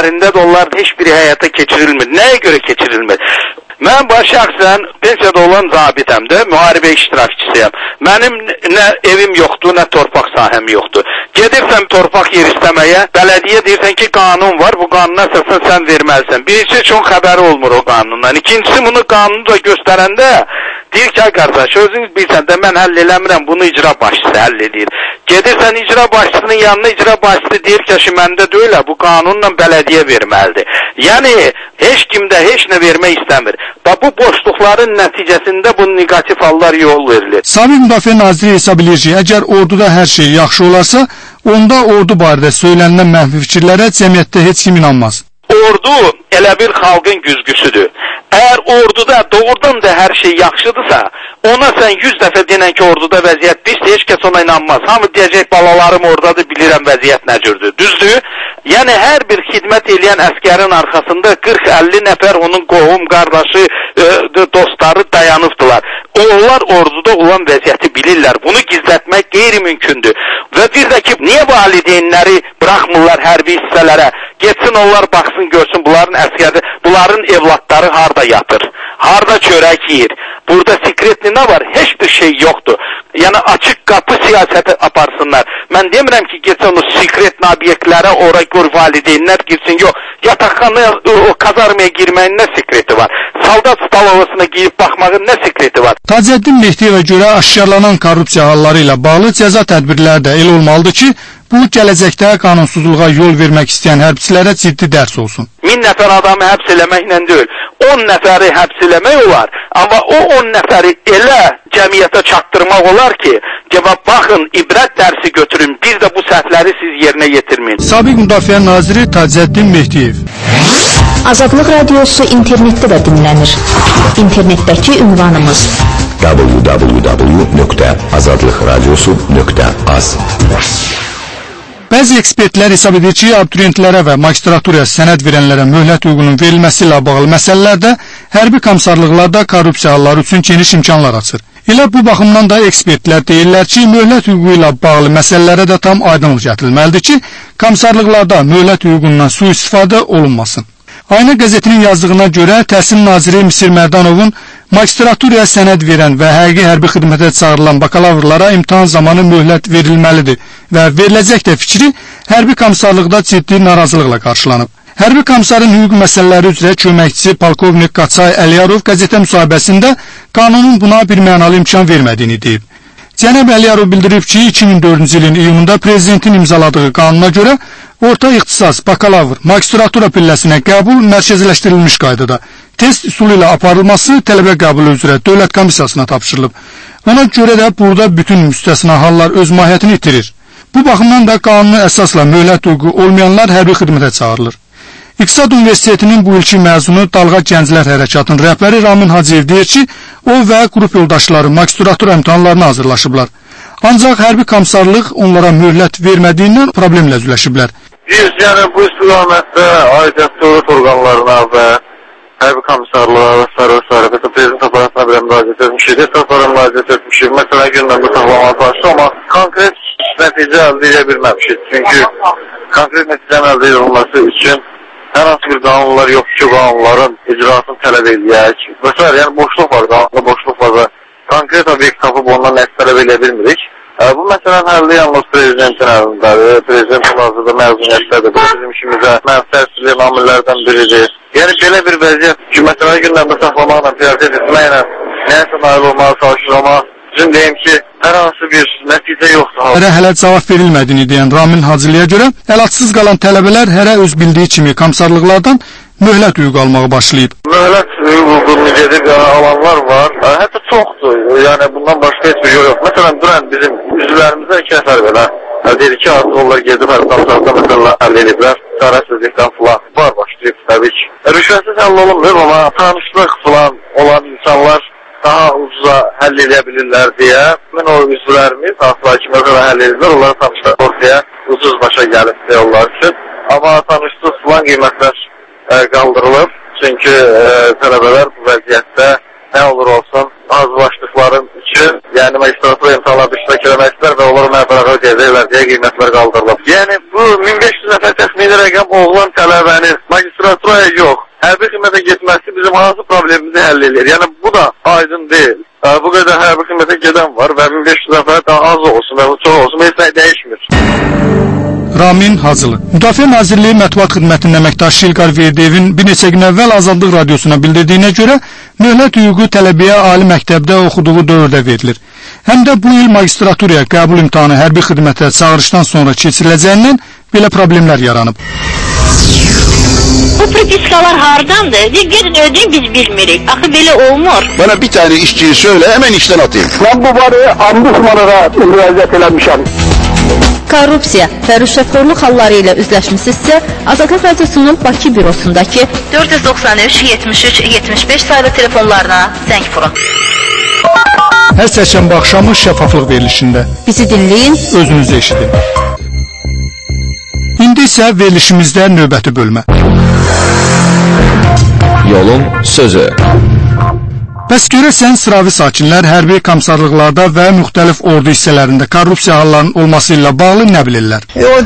illərində də onların heç biri həyata keçirilmir. Nəyə görə keçirilmir? Mən şəxsən pensiyada olan zabitəm də, müharibə iştirakçısıyam. Mənim nə evim yoxdur, nə torpaq sahəm yoxdur. Gedirsən torpaq yer istəməyə, bələdiyyə deyirsən ki, qanun var, bu qanuna əsasən sən verməlisən. Birincisi çox xəbəri olmur o qanundan. İkincisi bunu qanunu da göstərəndə deyir ki, qardaş, özünüz bilsən də mən həll eləmirəm, bunu icra başçısı həll edir. Gedirsən icra başçısının yanına, icra başçısı deyir ki, məndə deyil, bu qanunla bələdiyyə verməlidir. Yəni, heç kimdə heç nə vermək istəmir. Və bu boşluqların nəticəsində bu negativ hallar yol verilir. Sabiq Müdafiə Naziri hesab edir ki, əgər orduda hər şey yaxşı olarsa, onda ordu barədə söylənilən mənfi fikirlərə cəmiyyətdə heç kim inanmaz. Ordu elə bir xalqın güzgüsüdür. Əgər orduda doğrudan da hər şey yaxşıdırsa, ona sən 100 dəfə denən ki, orduda vəziyyət pisdir, heç kəs ona inanmaz. Hamı deyəcək, balalarım oradadır, bilirəm vəziyyət nə cürdür. Düzdür? Yəni, hər bir xidmət eləyən əskərin arxasında 40-50 nəfər onun qohum, qardaşı, dostları dayanıbdılar. Onlar orduda olan vəziyyəti bilirlər. Bunu gizlətmək qeyri-mümkündür. Və bir də ki, niyə valideynləri buraxmırlar hərbi hissələrə? Getsin onlar baxsın, görsün, bunların evlatları harda yatır, harda çörək yiyir. Burada sekretli nə var? Heç bir şey yoxdur. Yəni, açıq qapı siyasəti aparsınlar. Mən demirəm ki, geçən o sekretli obyektlərə ora gör valideynlər girsin. Yox, yataqxanaya, o kazarmaya girməyin nə sekreti var? Saldat stalovasına giyib baxmağın nə sekreti var? Tacəddin Mehdiyevə görə aşkarlanan korrupsiya halları ilə bağlı cəza tədbirləri də elə olmalıdır ki, bu gələcəkdə qanunsuzluğa yol vermək istəyən hərbçilərə ciddi dərs olsun. 1000 nəfər adamı həbs eləməklə deyil, 10 nəfəri həbs eləmək olar, amma o 10 nəfəri elə cəmiyyətə çatdırmaq olar ki, baxın, ibrət dərsi götürün, bir də bu səhvləri siz yerinə yetirməyin. Sabiq Müdafiə Naziri Tacəddin Mehdiyev. Azadlıq Radiosu internetdə də dinlənir. İnternetdəki ünvanımız www.azadlıqradiosu.az. Bəzi ekspertlər hesab edir ki, abituriyentlərə və magistraturaya sənəd verənlərə möhlət hüququnun verilməsi ilə bağlı məsələlərdə hərbi komissarlıqlarda korrupsiya halları üçün geniş imkanlar açır. Elə bu baxımdan da ekspertlər deyirlər ki, möhlət hüququ ilə bağlı məsələlərə də tam aydınlıq gətirilməlidir ki, komissarlıqlarda möhlət hüququndan sui-istifadə olunmasın. Ayna qəzetinin yazdığına görə Təhsil Naziri Misir Mərdanovun magistraturaya sənəd verən və həqiqi hərbi xidmətə çağırılan bakalavrlara imtahan zamanı möhlət verilməlidir və veriləcək də fikri hərbi komissarlıqda ciddi narazılıqla qarşılanıb. Hərbi komissarın hüquq məsələləri üzrə köməkçisi polkovnik Qaçay Əliyarov qəzetə müsahibəsində qanunun buna bir mənalı imkan vermədiyini deyib. Cənab Əliyarov bildirib ki, 2004-cü ilin iyununda prezidentin imzaladığı qanuna görə orta ixtisas, bakalavr, magistratura pilləsinə qəbul mərkəzləşdirilmiş qaydada test üsulu ilə aparılması tələbə qəbulu üzrə dövlət komissiyasına tapşırılıb. Ona görə də burada bütün müstəsna hallar öz mahiyyətini itirir. Bu baxımdan da qanunu əsasla möhlət hüququ olmayanlar hərbi xidmətə çağırılır. İqtisad Universitetinin bu ilki məzunu Dalğa Gənclər Hərəkatının rəhbəri Ramin Hacıyev deyir ki, o və qrup yoldaşları magistratura imtahanlarına hazırlaşıblar. Ancaq hərbi komissarlıq onlara möhlət vermədiyindən problemlə üzləşiblər. Biz yəni bu istiqamətdə aidiyyət dövlət orqanlarına və hərbi komissarlığa və s. prezident aparatına belə müraciət etmişik, desaflara müraciət etmişik, məsələn gündəmdə saxlamağa çalışdı, amma konkret nəticə əldə edə bilməmişik. Çünki konkret nəticənin əldə edilməsi üçün hər hansı bir qanunlar yoxdur ki, qanunların icrasını tələb edək. Məsələn, yəni boşluq var, qanunda boşluq var və konkret obyekt tapıb ondan nəsə tələb edə bilmirik. Bu məsələn həlli yalnız prezidentin əlindədir. Prezidentin hazırda məzuniyyətdədir. Bu bizim işimizə mənfəətli amillərdən biridir. Yəni belə bir vəziyyət ki, məsələn gündəmdə saxlamaqla, prioritet etməklə nəyəsə nail olmağa çalışır, amma sizin deyim ki, hər hansı bir nəticə yoxdur. Hələ cavab verilmədiyini deyən Ramin Hacılıya görə əlacsız qalan tələbələr hərə öz bildiyi kimi komissarlıqlardan möhlət hüquq almağa başlayıb. Möhlət hüququnu gedib alanlar var. Hətta çoxdur. Yəni bundan başqa heç bir yol yox. Məsələn, dünən bizim üzvlərimizə 2 nəfər belə deyir ki, artıq onlar gedib hər komissarlıqda məsələlər həll ediblər. Çarəsizlikdən filan var başlayıb təbii ki. Rüşvətsiz həll olunmuyor, amma tanışlıq filan olan insanlar daha ucuza həll edə bilirlər deyə mən o üzvlərimiz asla ki, məsələ həll edirlər, onları tanışlıq ortaya ucuz başa gəlib deyirlər üçün. Amma tanışlıq filan qiymətlər qaldırılıb. Çünki tələbələr bu vəziyyətdə nə olur olsun hazırlaşdıqların üçün, yəni magistratura imtahanlarda iştirak eləməklər və onları məbləğə ödəyəcəklər deyə qiymətlər qaldırılıb. Yəni bu 1500 nəfər təxmini rəqəm oğlan tələbəni Yəni magistraturaya yox, hərbi xidmətə getməsi bizim hansı problemimizi həll edir? Yəni bu da aydın deyil. Bu qədər hərbi xidmətə gedən var və 1500 nəfər daha az olsun və çox olsun, heç nə dəyişmir. Ramin Hacılı. Müdafiə Nazirliyi Mətbuat Xidmətinin əməkdaşı İlqar Verdiyevin bir neçə gün əvvəl Azadlıq Radiosuna bildirdiyinə görə möhlət hüququ tələbəyə ali məktəbdə oxuduğu dövrdə verilir. Həm də bu il magistraturaya qəbul imtahanı hərbi xidmətə çağırışdan sonra keçiriləcəyindən belə problemlər yaranıb. Bu propiskalar hardandır? Gedin ödeyin, biz bilmirik. Axı belə olmur. Bana bir tane işçiyi söyle, hemen işten atayım. Ben bu barı ombudsmanlara müraciət eləmişəm. Korrupsiya və rüşvətxorluq halları ilə üzləşmisinizsə, Azadlıq Radiosunun Bakı bürosundakı 493-73-75 sayılı telefonlarına zəng vurun. Hər çərşənbə axşamı şəffaflıq verilişində. Bizi dinləyin, Özünüzü eşidin. İndi isə verilişimizdə növbəti bölmə. Yolun sözü. Bəs görəsən sıravi sakinlər hərbi komissarlıqlarda və müxtəlif ordu hissələrində korrupsiya hallarının olması ilə bağlı nə bilirlər?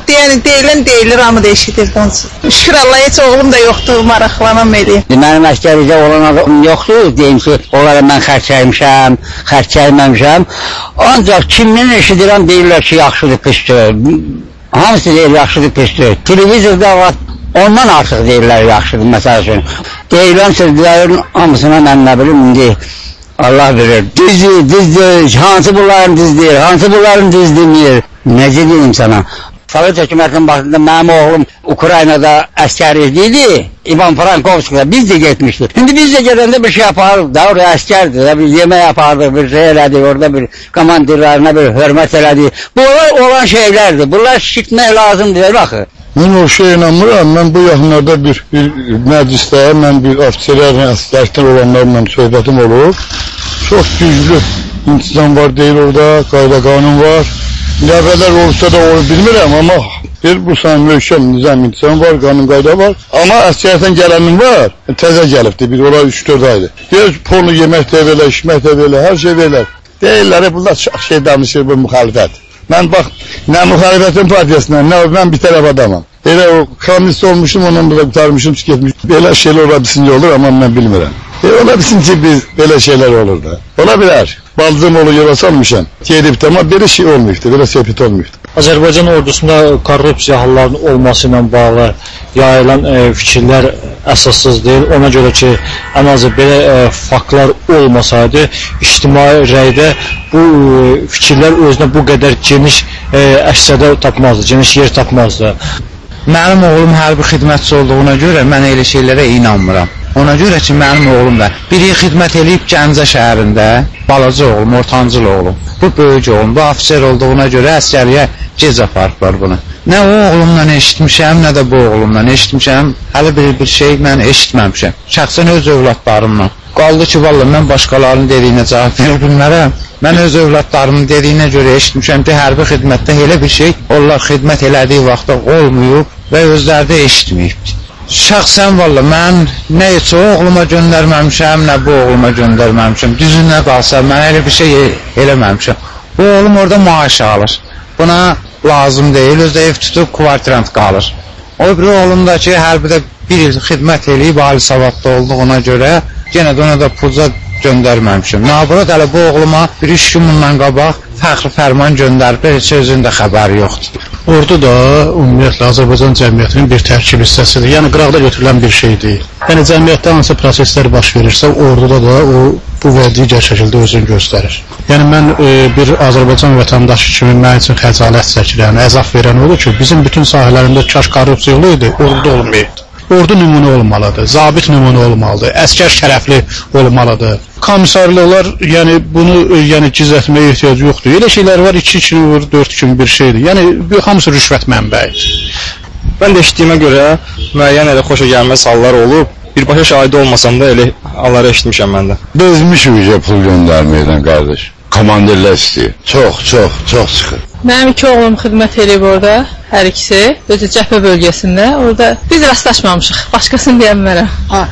Deyilir, amma da eşidir. Şükür Allah, heç oğlum da yoxdur, maraqlanan eləyim. Mənim əskərlikdə olan adam yoxdur, deyim ki, onlara mən xərçəymişəm, xərçəyməmişəm. Ancaq kimdən eşidirəm, deyirlər ki, yaxşıdır, pisdir. Hamısı deyir, yaxşıdır, pisdir. Televizorda ondan artıq deyirlər, yaxşıdır, məsəl üçün. Deyilən sözlərin hamısına mən nə bilim, indi Allah bilir. Düzdür, hansı bunların düzdür, hansı bunların düzdürmür. Necə deyim sana? Sovet hökumətinin başında mənim oğlum Ukraynada əskərlikdə, İvan Frankovski'da biz də getmişdik. İndi biz də gedəndə bir şey yaparıq da, oraya əskərdir, bir yemək yapardıq, bir şey elədik, orada bir komandirlərine bir hörmət elədik. Bunlar olan şeylərdir, bunlar şişitmək lazımdır, baxı. Mən o şey inanmıram, mən bu yaxınlarda bir məclisdə, mən bir ofisərlərlə, əsgərlikdən olanlarla söhbətim olur. Çox güclü intizam var deyil orada, qayda qanun var. Nə qədər olsa da onu bilmirəm, amma bir bu sana möhkəm nizam intizam var, qanun qayda var. Amma əsgərlikdən gələnin var, təzə gəlibdir, bir olar 3-4 aydır. Deyir, polu yemək də belə, içmək də belə, hər şey belə. Deyirlər, bunlar çox şey danışır bu müxalifət. Mən bax, nə müxalifətin partiyasından, nə mən bir tərəf adamam. Elə o kommunist olmuşum, ondan da qutarmışım, getmişim. Belə şeylər ola bilsin olur, amma mən bilmirəm. Ola bilsin ki, biz belə şeylər olur da. Ola bilər. Baldızım oğlu yola salmışam. Gedibdir, amma belə şey olmuyubdur, belə söhbət olmuyubdur. Azərbaycan ordusunda korrupsiya hallarının olması ilə bağlı yayılan fikirlər əsassız deyil. Ona görə ki, ən azı belə faktlar olmasaydı, ictimai rəydə bu fikirlər özünə bu qədər geniş əks-səda tapmazdı, geniş yer tapmazdı. Mənim oğlum hərbi xidmətçi olduğuna görə mən elə şeylərə inanmıram. Ona görə ki, mənim oğlum da bir il xidmət eləyib Gəncə şəhərində, balaca oğlum, ortancıl oğlum. Bu böyük oğlum, bu ofisier olduğuna görə əsgəriyə gec aparıblar bunu. Nə o oğlumla eşitmişəm, nə də bu oğlumla eşitmişəm. Hələ bir şey mən eşitməmişəm. Şəxsən öz övladlarımla. Qaldı ki, vallahi mən başqalarının dediyinə cavab verə bilmərəm. Mən öz övladlarımın dediyinə görə eşitmişəm ki, hərbi xidmətdə elə bir şey, onlar xidmət elədiyi vaxtda olmayıb və özləri də eşitməyibdir. Şəxsən valla mən nə heç o oğluma göndərməmişəm, nə bu oğluma göndərməmişəm. Düzünə qalsa mən elə bir şey eləməmişəm. Bu oğlum orada maaş alır. Buna lazım deyil, özdə ev tutub kvartirant qalır. O bir oğlum da ki, hərbidə bir il xidmət eləyib, ali savadlı olduğuna görə yenə də ona da pulca göndərməmişəm. Naburat hələ bu oğluma bir 3 gün bundan qabaq fəxri fərman göndərib, heç özünün də xəbəri yoxdur. Ordu da ümumiyyətlə Azərbaycan cəmiyyətinin bir tərkib hissəsidir. Yəni qıraqda götürülən bir şey deyil. Yəni cəmiyyətdə hansı proseslər baş verirsə, orduda da o bu və digər şəkildə özünü göstərir. Yəni mən bir Azərbaycan vətəndaşı kimi mənim üçün xəcalət çəkirəm, əzab verən odur ki, bizim bütün sahələrində kaş korrupsiya olsaydı, orduda olmayıbdı. Ordu nümunə olmalıdır, zabit nümunə olmalıdır, əskər şərəfli olmalıdır. Komissarlıqlar, yəni bunu gizlətməyə ehtiyac yoxdur. Elə şeylər var, 2 gün, 4 gün bir şeydir. Yəni hamısı rüşvət mənbəyidir. Mən də eşitdiyimə görə müəyyən elə xoşa gəlməz hallar olub. Birbaşa şahidi olmasam da elə halları eşitmişəm mən də. Bezmişik pul göndərməkdən qardaş. Komandirlər istəyir. Çox çıxır. Mənim 2 oğlum xidmət edib orada, hər ikisi, özü cəbhə bölgəsində. Orada biz rastlaşmamışıq, başqasını deyəmərəm.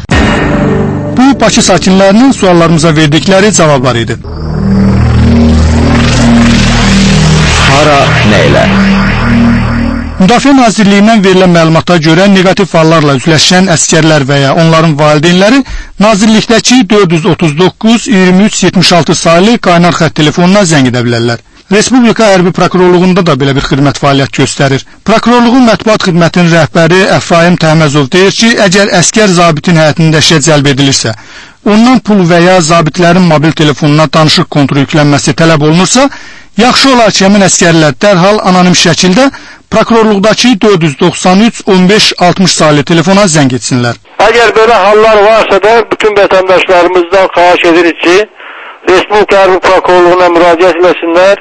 Bu, Bakı sakinlərinin suallarımıza verdikləri cavablar idi. Hara, nə ilə? Müdafiə Nazirliyindən verilən məlumata görə negativ hallarla üzləşən əsgərlər və ya onların valideynləri Nazirlikdəki 439-23-76 saylı qaynar xətt telefonuna zəng edə bilərlər. Respublika Hərbi Prokurorluğunda da belə bir xidmət fəaliyyət göstərir. Prokurorluğun mətbuat xidmətinin rəhbəri Əfraim Təhməzov deyir ki, əgər əskər zabitin həyatında işə cəlb edilirsə, ondan pul və ya zabitlərin mobil telefonuna danışıq konturu yüklənməsi tələb olunursa, yaxşı olar ki, həmin əskərlər dərhal anonim şəkildə prokurorluqdakı 493-15-60 saylı telefona zəng etsinlər. Əgər belə hallar varsa da bütün vətəndaşlarımızdan xahiş edirik ki, Respublika Hərbi Prokurorluğuna müraciət etsinlər,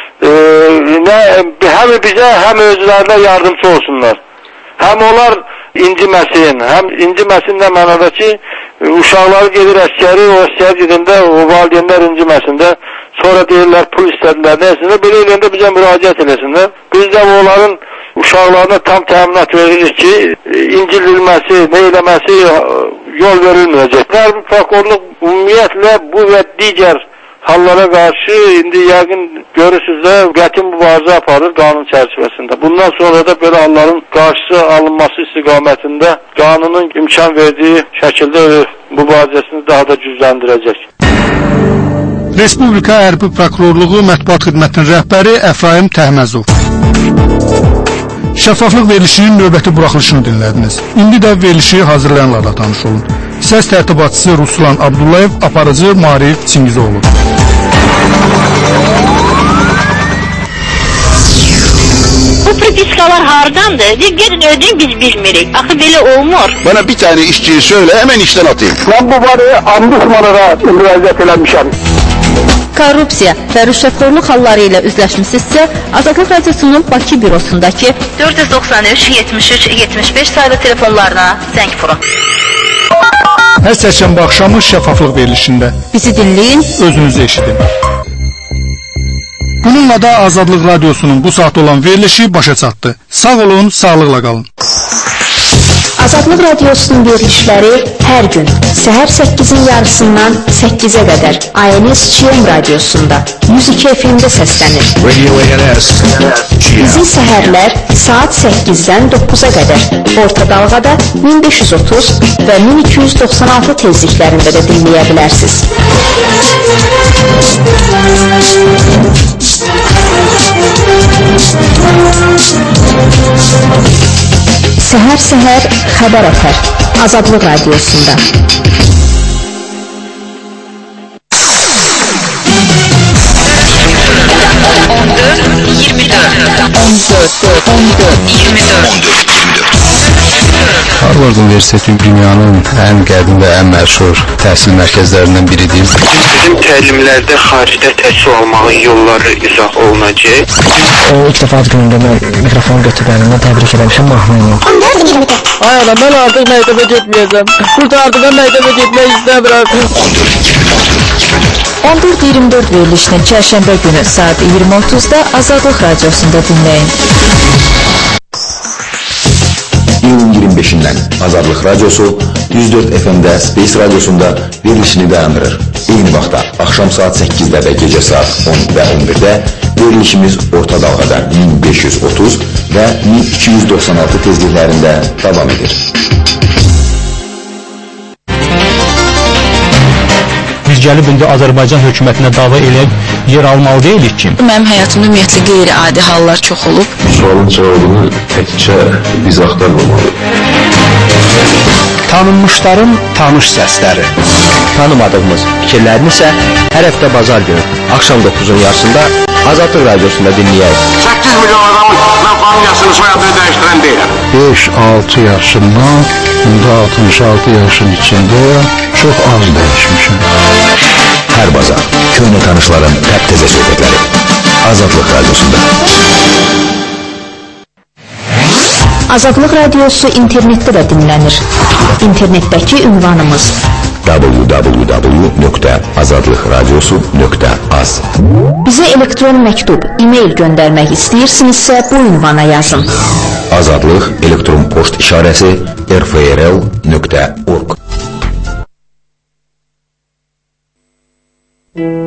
həm bizə, həm özlərinə yardımcı olsunlar. Həm onlar inciməsin, həm inciməsin də mənada ki, uşaqları gedir əskəri, o əskər gedəndə o valideynlər inciməsin də, sonra deyirlər pul istədilər, neyəsində, belə eləyəndə bizə müraciət eləsinlər. Biz də onların uşaqlarına tam təminat veririk ki, incililməsi, nə eləməsi yol verilməyəcək. Hərbi Prokurorluq ümumiyyətlə bu və digər hallara qarşı indi yəqin görürsünüz də qəti mübarizə aparır qanun çərçivəsində. Bundan sonra da belə halların qarşısı alınması istiqamətində qanunun imkan verdiyi şəkildə mübarizəsini daha da gücləndirəcək. Respublika Hərbi Prokurorluğu mətbuat xidmətinin rəhbəri Əfraim Təhməzov. Şəffaflıq verilişinin növbəti buraxılışını dinlədiniz. İndi də verilişi hazırlayanlarla tanış olun. Səs tərtibatçısı Ruslan Abdullayev, aparıcı Marif Çingizoğlu. Bu propiskalar hardandır? Gelin ödeyin biz bilmirik. Axı belə olmur. Bana bir tane işçiyi söyle hemen işten atayım. Ben bu barı ombudsmanlara müraciət eləmişəm. Korrupsiya və rüşvətxorluq halları ilə üzləşmisinizsə, Azadlıq Radiosunun Bakı bürosundakı 493-73-75 saylı telefonlarına zəng vurun. Hər sərşənbə axşamı şəffaflıq verilişində. Bizi dinləyin, özünüzü eşidin. Bununla da Azadlıq Radiosunun bu saat olan verilişi başa çatdı. Sağ olun, sağlıqla qalın. Azadlıq Radiosunun verilişləri hər gün səhər 8-in yarısından 8-ə qədər ANS-CM radiosunda 102 FM-də səslənir. Bizi səhərlər saat 8-dən 9-a qədər orta dalğada 1530 və 1296 tezliklərində də dinləyə bilərsiniz. Səhər-səhər xəbər ətər Azadlıq Radiosunda. Harvard Universiteti dünyanın ən qədim və ən məşhur təhsil mərkəzlərindən biridir. Bizim təlimlərdə xaricdə təhsil almağın yolları izah olunacaq. İlk dəfə ad günündə mən mikrofon götürənimdən təbrik eləmişəm mahnını. Ay adam, mən artıq məktəbə getməyəcəm. Burada artıq mən məktəbə getmək istəmirəm. 14-24 verilişini çərşənbə günü saat 20:30-da Azadlıq Radiosunda dinləyin. İyunun 25-dən Azadlıq Radiosu 104 FM-də Space Radiosunda verilişini dayandırır. Eyni vaxtda axşam saat 8-də və gecə saat 10 və 11-də verilişimiz orta dalğada 1530 və 1296 tezliklərində davam edir. Biz gəlib indi Azərbaycan hökumətinə dava eləyib yer almalı deyilik ki. Mənim həyatımda ümumiyyətlə qeyri-adi hallar çox olub. Sualın cavabını təkcə biz axtarmamalıyıq. Tanınmışların tanış səsləri. Tanımadığımız fikirlərini isə hər həftə bazar günü axşam 9-un yarısında Azadlıq Radiosunda dinləyək. 8 milyon adamın mən familiyasını soyadını dəyişdirən deyiləm. 5-6 yaşından, indi 66 yaşın içində çox az dəyişmişəm. Hər bazar köhnə tanışların təptəzə söhbətləri Azadlıq Radiosunda. Azadlıq Radiosu internetdə də dinlənir. İnternetdəki ünvanımız www.azadlıqradiosu.az. Bizə elektron məktub, e-mail göndərmək istəyirsinizsə bu ünvana yazın. Azadlıq elektron poçt işarəsi rfrl.org.